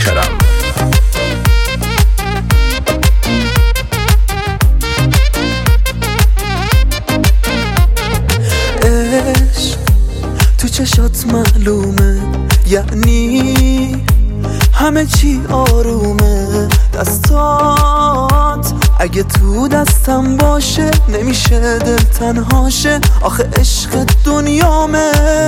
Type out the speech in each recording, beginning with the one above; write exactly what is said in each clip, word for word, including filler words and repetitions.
کرم. عشق تو چشات معلومه، یعنی همه چی آرومه. دستات اگه تو دستم باشه نمیشه دل تنهاشه، آخه عشق دنیامه.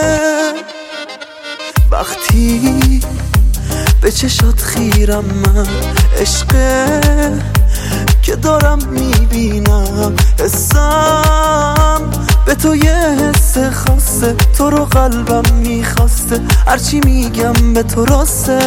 وقتی به چشات خیرم من، عشقه که دارم میبینم. حسم به تو یه حس خاصه، تو رو قلبم میخواسته، هرچی میگم به تو راسته.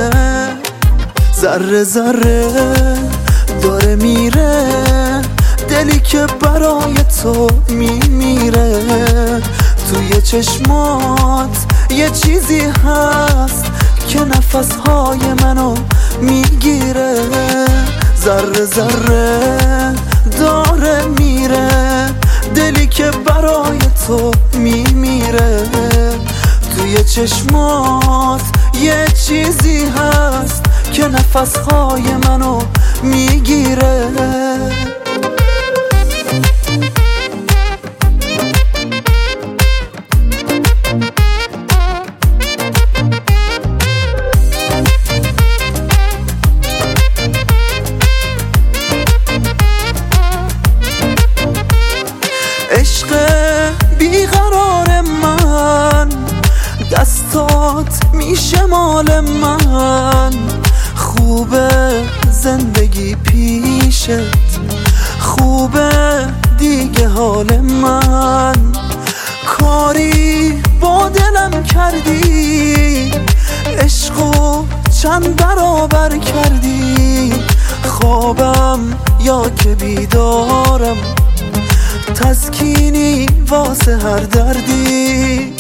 ذره ذره داره میره دلی که برای تو میمیره. توی چشمات یه چیزی هست که نفسهای منو میگیره. ذره ذره داره میره دلی که برای تو میمیره. توی چشمات یه چیزی هست که نفسهای منو میگیره. عشق بیقرار من، دستات میشه مال من. خوبه زندگی پیشت، خوبه دیگه حال من. کاری با دلم کردی، عشقو چند برابر کردی. خوابم یا که بیدارم، تسکینی واسه هر دردی.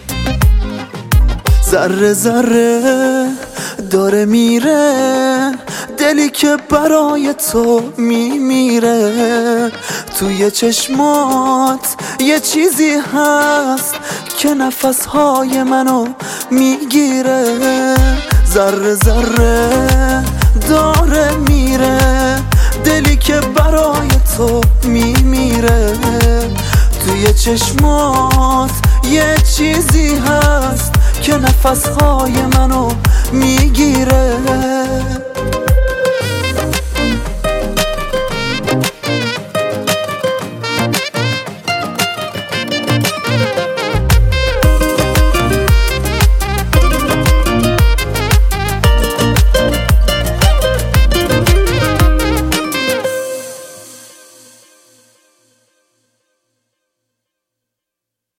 ذره ذره داره میره دلی که برای تو میمیره. توی چشمات یه چیزی هست که نفسهای منو میگیره. ذره ذره داره میره دلی که برای تو میمیره. توی چشمات یه چیزی هست که نفسهای منو میگیره.